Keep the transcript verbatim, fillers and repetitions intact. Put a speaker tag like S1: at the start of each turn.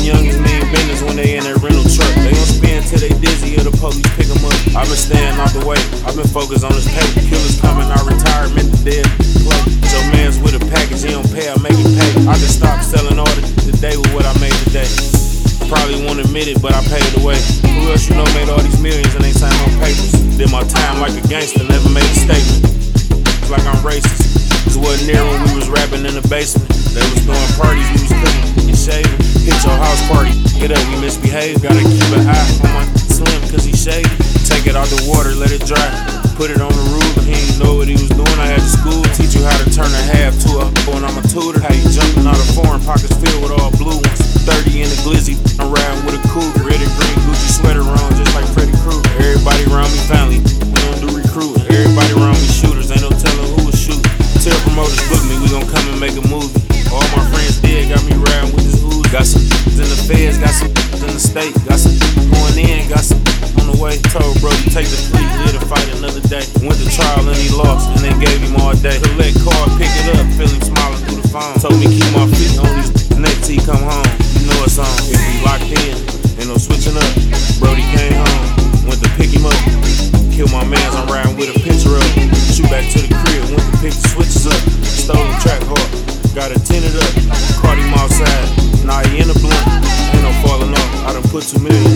S1: Them youngins mean business when they in their rental truck. They gon' spin till they dizzy or the police pick them up. I been staying out the way, I been focused on this paper. Killers coming out retirement to dead play. So man's with a package, he don't pay, I make him pay. I just stopped selling all the today with what I made today. Probably won't admit it, but I paid the way. Who else you know made all these millions and ain't signed no papers? Did my time like a gangster, never made a statement. It's like I'm racist. This wasn't near when we was rapping in the basement. They was throwing parties, we was cooking and shaving. Hit your house party, get up, we misbehave. Gotta keep an eye on my slim, cause he shady. Take it out the water, let it dry. Put it on the roof, he didn't know what he was doing. I had to school, teach you how to turn a half to a when I'm a tutor. How you jumping out of foreign pockets filled with all blue ones. thirty in the glizzy, I'm riding with a cougar. Red and green Gucci sweater on, just like Freddy Krueger. Everybody around me family, we don't do recruiting. Everybody around me shooters, ain't no telling who was shooting. Tell promoters book me, we gon' come and make a movie. All my friends dead, got me riding with this ooze. Got some in the feds, got some in the state. Got some going in, got some on the way. Told bro to take the plea, live to fight another day. Went to trial and he lost, and they gave him all day. Collect card, pick it up, feel him smiling through the phone. Told me keep my feet on these neck till he come home. You know it's on, if we locked in, ain't no switching up. Brody came home, went to pick him up. Kill my mans, I'm riding with a picture of him. Shoot back to the crib, went to pick the switches up. Stole the track hard, got it tinted up. Caught him outside, now he in the blunt. Ain't no falling off, I done put two million